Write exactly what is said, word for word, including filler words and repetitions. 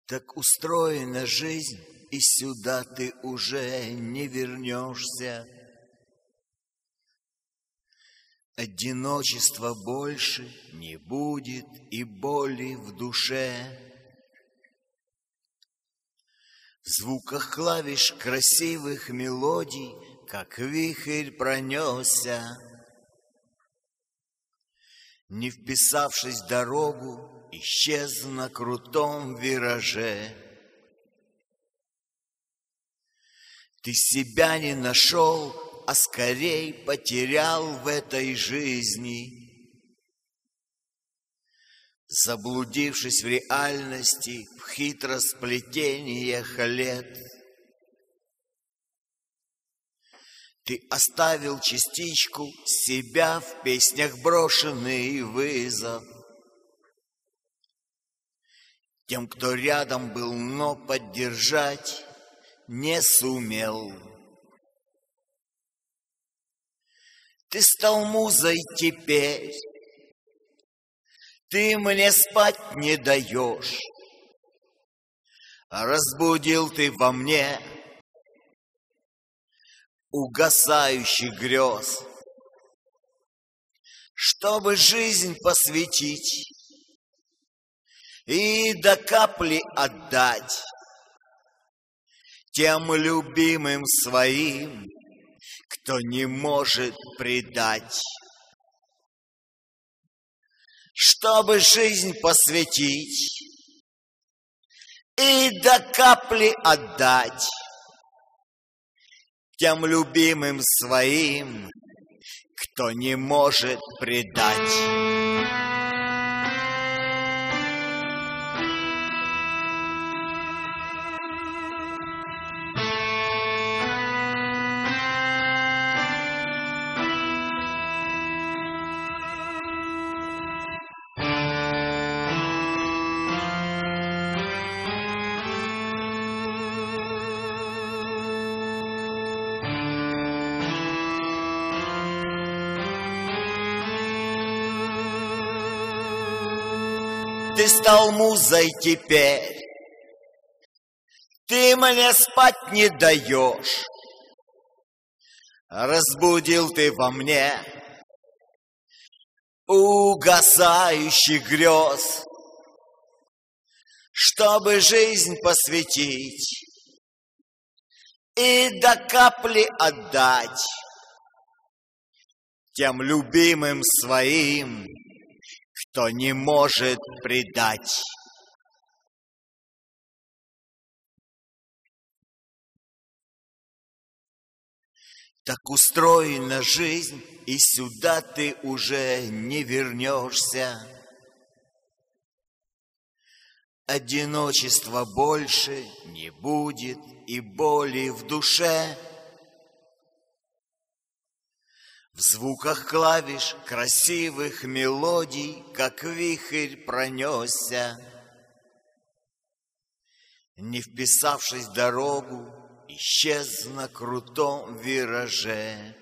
Так устроена жизнь, и сюда ты уже не вернешься. Одиночества больше не будет и боли в душе. В звуках клавиш красивых мелодий, как вихрь пронесся. Не вписавшись в дорогу, исчез на крутом вираже. Ты себя не нашел, а скорей потерял в этой жизни. Заблудившись в реальности, в хитросплетениях лет, ты оставил частичку себя в песнях, брошенный вызов тем, кто рядом был, но поддержать не сумел. Ты стал музой теперь, ты мне спать не даешь. Разбудил ты во мне угасающих грез, чтобы жизнь посвятить и до капли отдать тем любимым своим, кто не может предать. Чтобы жизнь посвятить и до капли отдать тем любимым своим, кто не может предать. Ты стал музой теперь, ты мне спать не даешь. Разбудил ты во мне угасающих грез, чтобы жизнь посвятить и до капли отдать тем любимым своим, кто не может предать. Так устроена жизнь, и сюда ты уже не вернешься. Одиночества больше не будет и боли в душе. В звуках клавиш красивых мелодий, как вихрь пронесся. Не вписавшись в дорогу, исчез на крутом вираже.